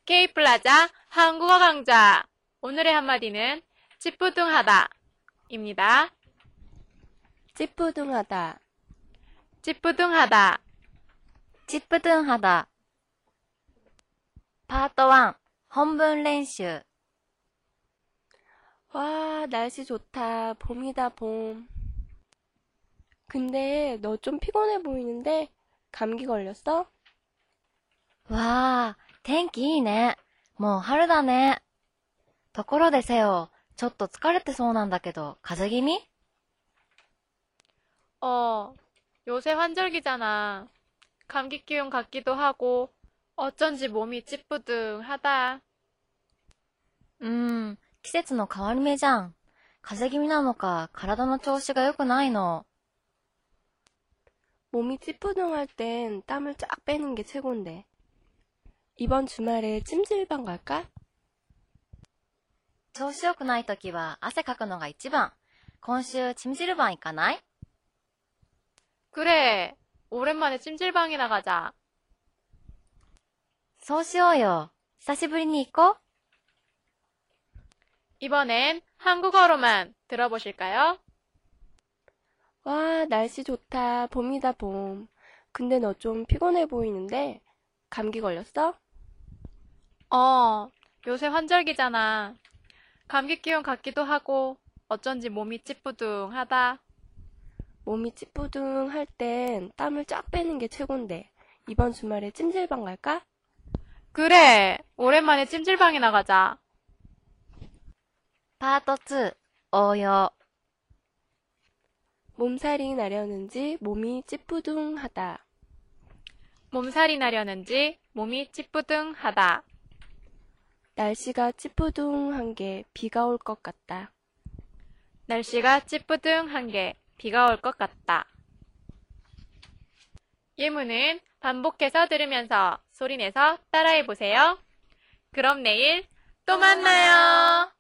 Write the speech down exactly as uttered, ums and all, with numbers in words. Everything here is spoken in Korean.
K플라자 한국어 강좌. 오늘의 한마디는 찌뿌둥하다 입니다. 찌뿌둥하다, 찌뿌둥하다. 찌뿌둥하다. 파트 일, 혼분練習. 와, 날씨 좋다. 봄이다, 봄. 근데 너 좀 피곤해 보이는데 감기 걸렸어? わー、天気いいね。もう春だね。ところでせよ、ちょっと疲れてそうなんだけど、風邪気味? 어, 요새 환절기잖아. 감기 기운 같기도 하고 어쩐지 몸이 찌뿌둥하다. うーん、季節の変わり目じゃん。風邪気味なのか、体の調子が良くないの。 몸이 찌뿌둥할 땐 땀을 쫙 빼는 게 최곤데. 이번 주말에 찜질방 갈까? 調子良くないときは汗かくのが一番。今週、チムジルバン行かない? 그래, 오랜만에 찜질방이나 가자. そうしようよ。久しぶりに行こう。 이번엔 한국어로만 들어보실까요? 와, 날씨 좋다. 봄이다, 봄. 근데 너 좀 피곤해 보이는데 감기 걸렸어? 어, 요새 환절기잖아. 감기 기운 같기도 하고 어쩐지 몸이 찌뿌둥하다. 몸이 찌뿌둥할 땐 땀을 쫙 빼는 게 최곤데. 이번 주말에 찜질방 갈까? 그래, 오랜만에 찜질방이나 가자. パートに、応用。 몸살이 나려는지 몸이 찌뿌둥하다. 몸살이 나려는지 몸이 찌뿌둥하다. 날씨가 찌뿌둥한 게 비가 올 것 같다. 날씨가 찌뿌둥한 게 비가 올 것 같다. 예문은 반복해서 들으면서 소리내서 따라해보세요. 그럼 내일 또 만나요.